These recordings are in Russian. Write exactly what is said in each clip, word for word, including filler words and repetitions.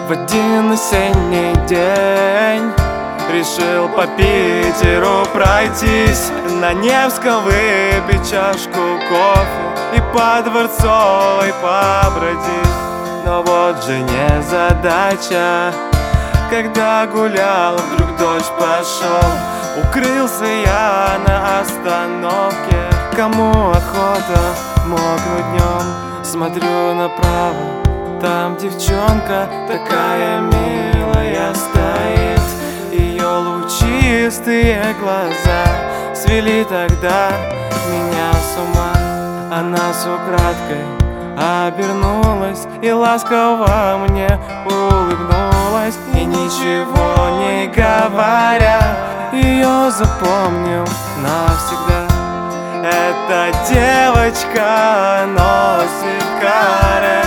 В один осенний день решил по Питеру пройтись, на Невском выпить чашку кофе и по Дворцовой побродить. Но вот же незадача, когда гулял, вдруг дождь пошел. Укрылся я на остановке, кому охота мокнуть днем. Смотрю направо, там девчонка такая милая стоит. Ее лучистые глаза свели тогда меня с ума. Она с украдкой обернулась и ласково мне улыбнулась. И ничего не говоря, ее запомнил навсегда. Эта девочка носит каре.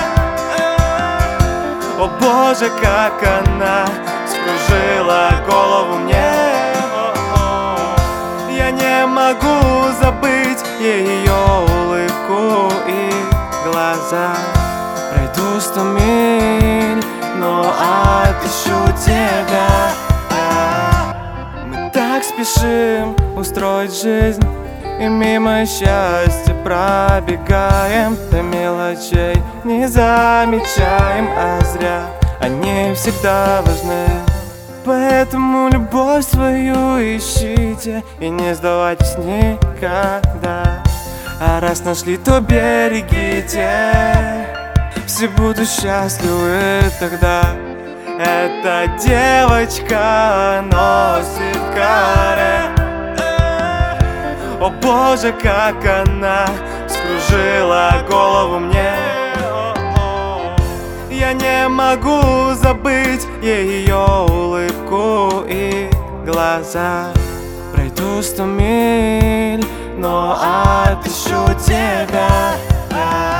О боже, как она скружила голову мне. Я не могу забыть ее улыбку и глаза. Пройду сто миль, но отыщу тебя. Мы так спешим устроить жизнь и мимо счастья пробегаем, до мелочей не замечаем, а зря они всегда важны. Поэтому любовь свою ищите и не сдавайтесь никогда. А раз нашли, то берегите, все будут счастливы тогда. Эта девочка носит каре. О боже, как она скружила голову мне. Я не могу забыть ее улыбку и глаза. Пройду сто миль, но отыщу тебя.